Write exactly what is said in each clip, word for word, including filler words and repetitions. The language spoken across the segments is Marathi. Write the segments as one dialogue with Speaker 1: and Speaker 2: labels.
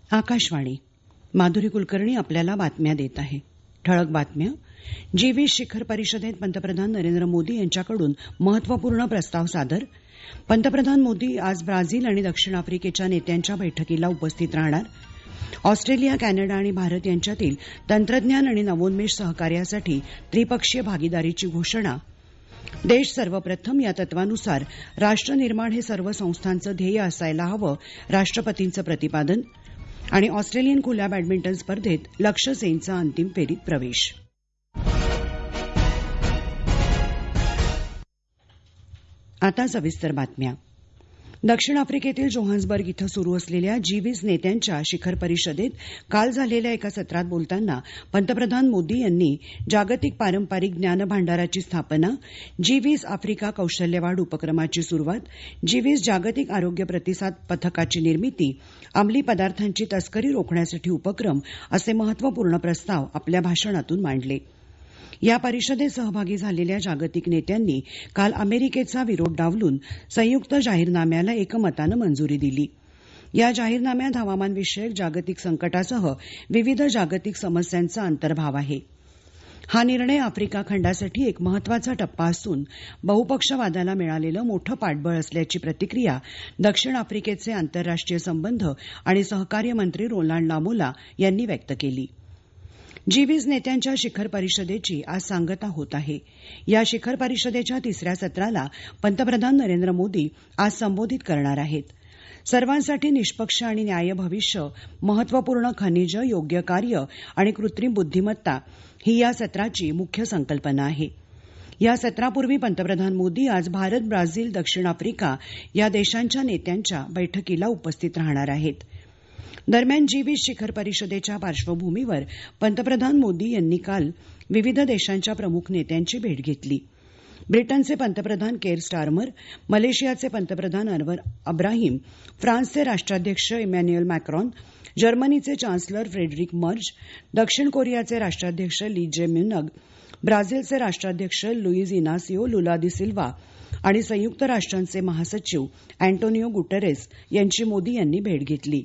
Speaker 1: आकाशवाणी. माधुरी कुलकर्णी आपल्याला बातम्या देत आहे. ठळक बातम्या. जी वीस शिखर परिषदेत पंतप्रधान नरेंद्र मोदी यांच्याकडून महत्वपूर्ण प्रस्ताव सादर. पंतप्रधान मोदी आज ब्राझील आणि दक्षिण आफ्रिकेच्या नेत्यांच्या बैठकीला उपस्थित राहणार. ऑस्ट्रेलिया, कॅनडा आणि भारत यांच्यातील तंत्रज्ञान आणि नवोन्मेष सहकार्यासाठी त्रिपक्षीय भागीदारीची घोषणा. देश सर्वप्रथम या तत्वानुसार राष्ट्रनिर्माण हे सर्व संस्थांचं ध्येय असायला हवं, राष्ट्रपतींचं प्रतिपादन. आणि ऑस्ट्रेलियन खुल्या बॅडमिंटन स्पर्धेत लक्ष्य सेनचा अंतिम फेरीत प्रवेश. आता सविस्तर बातम्या. दक्षिण आफ्रिकेतील जोहान्सबर्ग इथं सुरू असलेल्या जी वीस नेत्यांच्या शिखर परिषदेत काल झालेल्या एका सत्रात बोलताना पंतप्रधान मोदी यांनी जागतिक पारंपरिक ज्ञान भांडाराची स्थापना, जी वीस आफ्रिका कौशल्यवाढ उपक्रमाची सुरुवात, जी वीस जागतिक आरोग्य प्रतिसाद पथकाची निर्मिती, अंमली पदार्थांची तस्करी रोखण्यासाठी उपक्रम असे महत्वपूर्ण प्रस्ताव आपल्या भाषणातून मांडले. या परिषदेत सहभागी झालेल्या जागतिक नेत्यांनी काल अमेरिकेचा विरोध डावलून संयुक्त जाहीरनाम्याला एकमतानं मंजुरी दिली. या जाहीरनाम्यात हवामानविषयक जागतिक संकटासह विविध जागतिक समस्यांचा अंतर्भाव आहे. हा निर्णय आफ्रिका खंडासाठी एक महत्वाचा टप्पा असून बहुपक्षवादाला मिळालेलं मोठं पाठबळ असल्याची प्रतिक्रिया दक्षिण आफ्रिकेचे आंतरराष्ट्रीय संबंध आणि सहकार्य मंत्री रोलांड लामोला यांनी व्यक्त केली. जी वीस नेत्यांच्या शिखर परिषदेची आज सांगता होत आहे. या शिखर परिषदेच्या तिसऱ्या सत्राला पंतप्रधान नरेंद्र मोदी आज संबोधित करणार आहेत. सर्वांसाठी निष्पक्ष आणि न्याय्य भविष्य, महत्वपूर्ण खनिज, योग्य कार्य आणि कृत्रिम बुद्धिमत्ता ही या सत्राची मुख्य संकल्पना आहे. या सत्रापूर्वी पंतप्रधान मोदी आज भारत, ब्राझील, दक्षिण आफ्रिका या देशांच्या नेत्यांच्या बैठकीला उपस्थित राहणार आहेत. दरम्यान जी वीस शिखर परिषदेच्या पार्श्वभूमीवर पंतप्रधान मोदी यांनी काल विविध देशांच्या प्रमुख नेत्यांची भेट घेतली. ब्रिटनचे पंतप्रधान केर स्टारमर, मलेशियाचे पंतप्रधान अनवर अब्राहिम, फ्रान्सचे राष्ट्राध्यक्ष इमॅन्युएल मॅक्रॉन, जर्मनीचे चान्सलर फ्रेडरिक मर्ज, दक्षिण कोरियाचे राष्ट्राध्यक्ष ली जे म्युनग, ब्राझीलचे राष्ट्राध्यक्ष लुईज इनासिओ लुला दी सिल्वा आणि संयुक्त राष्ट्रांचे महासचिव अँटोनिओ गुटेरेस यांची मोदी यांनी भेट घेतली.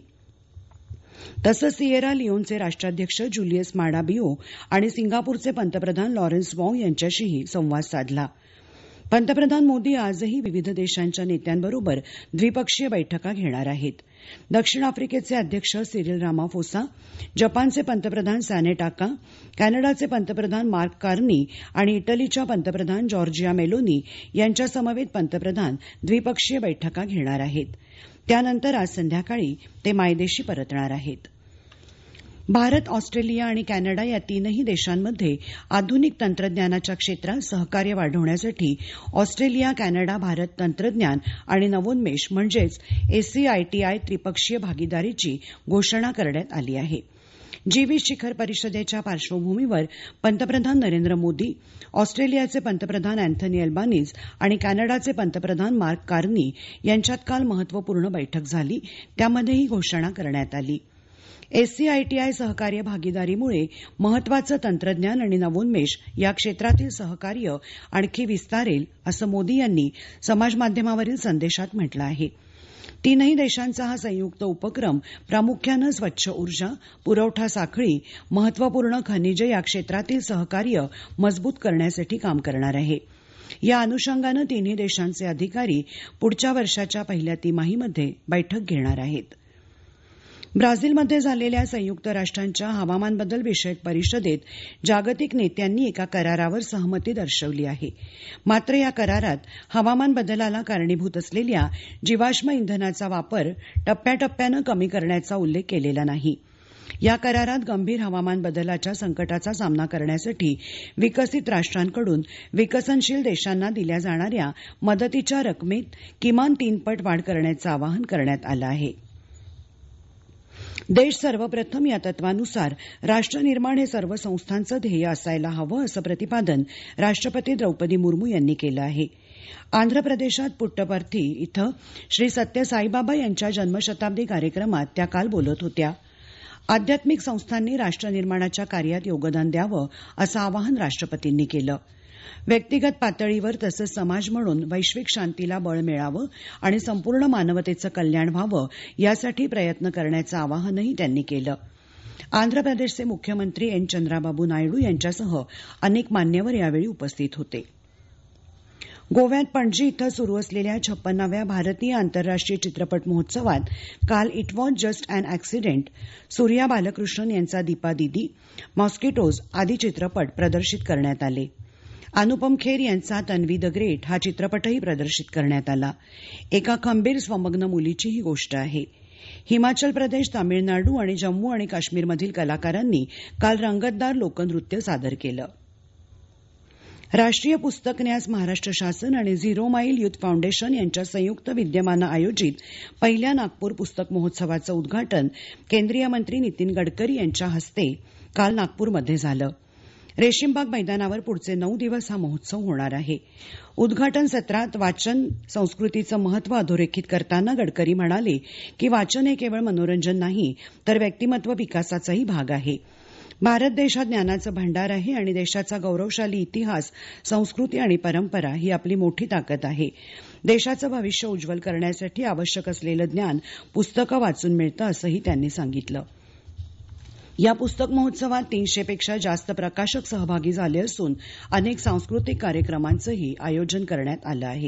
Speaker 1: तसंच सियेरा लिओनचे राष्ट्राध्यक्ष जुलियस माडा बिओ आणि सिंगापूरचे पंतप्रधान लॉरेन्स वॉंग यांच्याशीही संवाद साधला. पंतप्रधान मोदी आजही विविध देशांच्या नेत्यांबरोबर द्विपक्षीय बैठका घेणार आहेत. दक्षिण आफ्रिकेचे अध्यक्ष सिरिल रामाफोसा, जपानचे पंतप्रधान सॅने टाका, कॅनडाचे पंतप्रधान मार्क कार्नी आणि इटलीच्या पंतप्रधान जॉर्जिया मेलोनी यांच्यासमवेत पंतप्रधान द्विपक्षीय बैठका घेणार आहेत. त्यानंतर आज संध्याकाळी ते मायदेशी परतणार आहेत. भारत, ऑस्ट्रेलिया आणि कॅनडा या तीनही देशांमध्ये आधुनिक तंत्रज्ञानाच्या क्षेत्रात सहकार्य वाढवण्यासाठी ऑस्ट्रेलिया, कॅनडा, भारत तंत्रज्ञान आणि नवोन्मेष म्हणजेच एसीआयटीआय त्रिपक्षीय भागीदारीची घोषणा करण्यात आली आहे. जी वीस शिखर परिषदेच्या पार्श्वभूमीवर पंतप्रधान नरेंद्र मोदी, ऑस्ट्रेलियाचे पंतप्रधान अँथनी अल्बानीज आणि कॅनडाचे पंतप्रधान मार्क कार्नी यांच्यात काल महत्वपूर्ण बैठक झाली. त्यामध्ये ही घोषणा करण्यात आली. एससीआयटीआय सहकार्य भागीदारीमुळे महत्वाचं तंत्रज्ञान आणि नवोन्मेष या क्षेत्रातील सहकार्य आणखी विस्तारेल असं मोदी यांनी समाजमाध्यमावरील संदेशात म्हटलं आहे. तीनही देशांचा हा संयुक्त उपक्रम प्रामुख्यानं स्वच्छ ऊर्जा, पुरवठा साखळी, महत्वपूर्ण खनिजे या क्षेत्रातील सहकार्य मजबूत करण्यासाठी काम करणार आहे. या अनुषंगानं तिन्ही देशांचे अधिकारी पुढच्या वर्षाच्या पहिल्या तिमाहीमध्ये बैठक घेणार आहेत. ब्राझीलमध्ये झालेल्या संयुक्त राष्ट्रांच्या हवामान बदल विषयक परिषदेत जागतिक नेत्यांनी एका करारावर सहमती दर्शवली आहे. मात्र या करारात हवामान बदलाला कारणीभूत असलेल्या जीवाश्म इंधनाचा वापर टप्प्याटप्प्यानं कमी करण्याचा उल्लेख केलेला नाही. या करारात गंभीर हवामान बदलाच्या संकटाचा सामना करण्यासाठी विकसित राष्ट्रांकडून विकसनशील देशांना दिल्या जाणाऱ्या मदतीच्या रकमेत किमान तीन पट वाढ करण्याचं आवाहन करण्यात आलं आहे. देश सर्वप्रथम या तत्वानुसार राष्ट्रनिर्माण हे सर्व संस्थांचं ध्येय असायला हवं असं प्रतिपादन राष्ट्रपती द्रौपदी मुर्मू यांनी केलं आहे. आंध्र प्रदेशात पुट्टपर्थी इथं श्री सत्य साईबाबा यांच्या जन्मशताब्दी कार्यक्रमात त्या काल बोलत होत्या. आध्यात्मिक संस्थांनी राष्ट्रनिर्माणाच्या कार्यात योगदान द्यावं असं आवाहन राष्ट्रपतींनी केलं. व्यक्तिगत पातळीवर तसंच समाज म्हणून वैश्विक शांतीला बळ मिळावं आणि संपूर्ण मानवतेचं कल्याण व्हावं यासाठी प्रयत्न करण्याचं आवाहनही त्यांनी केलं. आंध्र प्रदेशचे मुख्यमंत्री एन चंद्राबाबू नायडू यांच्यासह अनेक मान्यवर यावेळी उपस्थित होते. गोव्यात पणजी इथं सुरू असलेल्या छप्पन्नाव्या भारतीय आंतरराष्ट्रीय चित्रपट महोत्सवात काल it was just an accident, Surya Balakrishnan यांचा दीपा दीदी, मॉस्किटोज आदी चित्रपट प्रदर्शित करण्यात आले. अनुपम खेर यांचा तन्वी द ग्रेट हा चित्रपटही प्रदर्शित करण्यात आला. एका खंबीर स्वमग्न मुलीची ही गोष्ट आहे. हिमाचल प्रदेश, तामिळनाडू आणि जम्मू आणि काश्मीरमधील कलाकारांनी काल रंगतदार लोकनृत्य सादर केलं. राष्ट्रीय पुस्तक न्यास महाराष्ट्र शासन आणि झिरो माईल युथ फाउंडेशन यांच्या संयुक्त विद्यमानं आयोजित पहिल्या नागपूर पुस्तक महोत्सवाचं उद्घाटन केंद्रीय मंत्री नितीन गडकरी यांच्या हस्ते काल नागपूरमध्ये झालं. रेशीमबाग मैदानावर पुढचे नऊ दिवस हा महोत्सव होणार आहे. उद्घाटन सत्रात वाचन संस्कृतीचं महत्त्व अधोरेखित करताना गडकरी म्हणाले की वाचन हे केवळ मनोरंजन नाही तर व्यक्तिमत्व विकासाचाही भाग आहे. भारत देश हा ज्ञानाचं भांडार आहे आणि देशाचा गौरवशाली इतिहास, संस्कृती आणि परंपरा ही आपली मोठी ताकद आहे. देशाचं भविष्य उज्ज्वल करण्यासाठी आवश्यक असलेलं ज्ञान पुस्तकं वाचून मिळतं असंही त्यांनी सांगितलं. या पुस्तक महोत्सवात तीनशेपेक्षा जास्त प्रकाशक सहभागी झाले असून अनेक सांस्कृतिक कार्यक्रमांचंही आयोजन करण्यात आलं आहे.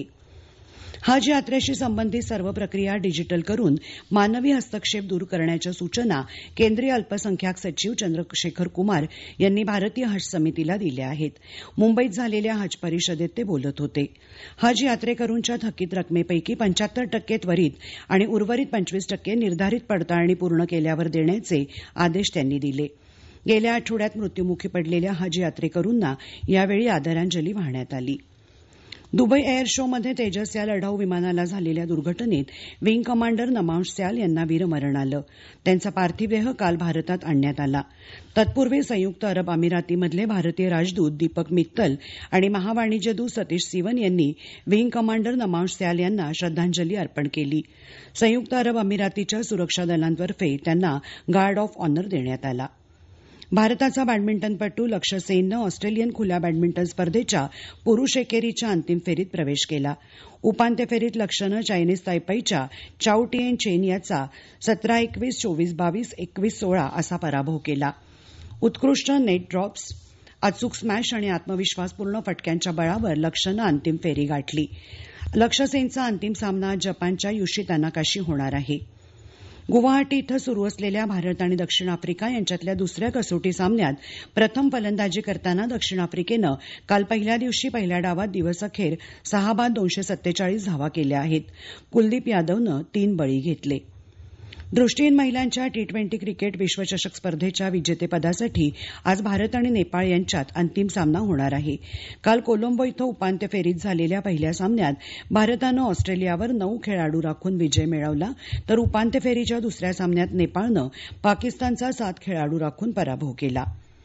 Speaker 1: हज यात्रेशी संबंधित सर्व प्रक्रिया डिजिटल करून मानवी हस्तक्षेप दूर करण्याच्या सूचना केंद्रीय अल्पसंख्याक सचिव चंद्रशेखर कुमार यांनी भारतीय हज समितीला दिल्या आहेत. मुंबईत झालेल्या हज परिषदेत ते बोलत होते. हज यात्रेकरूंच्या थकीत रकमेपैकी पंच्याहत्तर टक्के त्वरित आणि उर्वरित पंचवीस टक्के निर्धारित पडताळणी पूर्ण केल्यावर देण्याचे आदेश त्यांनी दिले. गेल्या आठवड्यात मृत्यूमुखी पडलेल्या हज यात्रेकरूंना यावेळी आदरांजली वाहण्यात आली. दुबई एअर शो मध्ये तेजस या लढाऊ विमानाला झालेल्या दुर्घटनेत विंग कमांडर नमांश स्याल यांना वीरमरण आलं. त्यांचा पार्थिव देह काल भारतात आणण्यात आला. तत्पूर्वी संयुक्त अरब अमिरातीमधले भारतीय राजदूत दीपक मित्तल आणि महावाणिज्यदूत सतीश सिवन यांनी विंग कमांडर नमांश स्याल यांना श्रद्धांजली अर्पण केली. संयुक्त अरब अमिरातीच्या सुरक्षा दलांतर्फे त्यांना गार्ड ऑफ ऑनर देण्यात आला. भारताचा बॅडमिंटनपटू लक्ष्य सेननं ऑस्ट्रेलियन खुल्या बॅडमिंटन स्पर्धेच्या पुरुष एकेरीच्या अंतिम फेरीत प्रवेश केला. उपांत्य फेरीत लक्ष्यनं चायनीज तायपेईच्या चाऊ टिएन चेन याचा सतरा एकवीस, चोवीस बावीस, एकवीस सोळा असा पराभव केला. उत्कृष्ट नेट ड्रॉप्स, अचूक स्मॅश आणि आत्मविश्वासपूर्ण फटक्यांच्या बळावर लक्ष्यनं अंतिम फेरी गाठली. लक्ष्य सेनचा अंतिम सामना आज जपानच्या युशी तनाकाशी होणार आहे. गुवाहाटी इथं सुरू असलेल्या भारत आणि दक्षिण आफ्रिका यांच्यातल्या दुसऱ्या कसोटी सामन्यात प्रथम फलंदाजी करताना दक्षिण आफ्रिकेनं काल पहिल्या दिवशी पहिल्या डावात दिवसअखेर सहा बाद दोनशे सत्तेचाळीस धावा केल्या आहेत. कुलदीप यादवनं तीन बळी घेतले. दृष्टीहीन महिलांच्या टी ट्वेंटी क्रिकेट विश्वचषक स्पर्धेच्या विजेतेपदासाठी आज भारत आणि नेपाळ यांच्यात अंतिम सामना होणार आहे. काल कोलंबो इथं उपांत्य फेरीत झालेल्या पहिल्या सामन्यात भारतानं ऑस्ट्रेलियावर नऊ खेळाडू राखून विजय मिळवला तर उपांत्य फेरीच्या दुसऱ्या सामन्यात नेपाळनं पाकिस्तानचा सात खेळाडू राखून पराभव केला.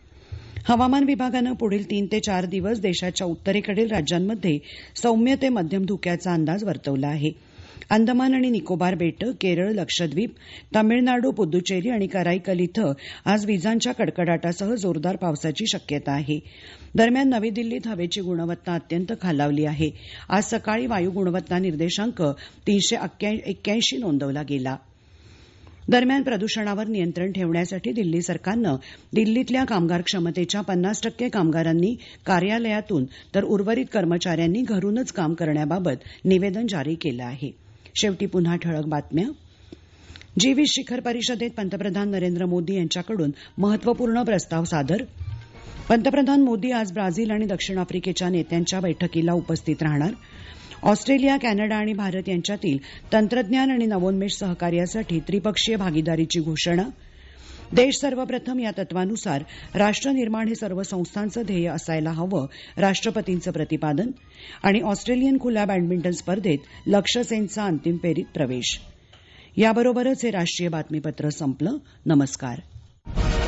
Speaker 1: हवामान विभागानं पुढील तीन ते चार दिवस देशाच्या उत्तरेकडील राज्यांमध्ये सौम्य ते मध्यम धुक्याचा अंदाज वर्तवला आहे. अंदमान आणि निकोबार बेटं, केरळ, लक्षद्वीप, तामिळनाडू, पुद्दुचेरी आणि कराईकल इथं आज विजांच्या कडकडाटासह जोरदार पावसाची शक्यता आहे. दरम्यान नवी दिल्लीत हवेची गुणवत्ता अत्यंत खालावली आहे. आज सकाळी वायू गुणवत्ता निर्देशांक तीनशे एक्क्याऐंशी नोंदवला गेला. दरम्यान प्रदूषणावर नियंत्रण ठेवण्यासाठी दिल्ली सरकारनं दिल्लीतल्या कामगार क्षमतेच्या पन्नास टक्के कामगारांनी कार्यालयातून तर उर्वरित कर्मचाऱ्यांनी घरूनच काम करण्याबाबत निवेदन जारी केलं आहे. शेवटी पुन्हा ठळक बातम्या. जी वीस शिखर परिषदेत पंतप्रधान नरेंद्र मोदी यांच्याकडून महत्वपूर्ण प्रस्ताव सादर. पंतप्रधान मोदी आज ब्राझील आणि दक्षिण आफ्रिकेच्या नेत्यांच्या बैठकीला उपस्थित राहणार. ऑस्ट्रेलिया, कॅनडा आणि भारत यांच्यातील तंत्रज्ञान आणि नवोन्मेष सहकार्यासाठी त्रिपक्षीय भागीदारीची घोषणा. देश सर्वप्रथम या तत्वानुसार राष्ट्रनिर्माण हे सर्व संस्थांचं ध्येय असायला हवं, राष्ट्रपतींचं प्रतिपादन. आणि ऑस्ट्रेलियन खुल्या बॅडमिंटन स्पर्धेत लक्ष्य सेनचा अंतिम फेरीत प्रवेश. याबरोबरच हे राष्ट्रीय बातमीपत्र संपलं. नमस्कार.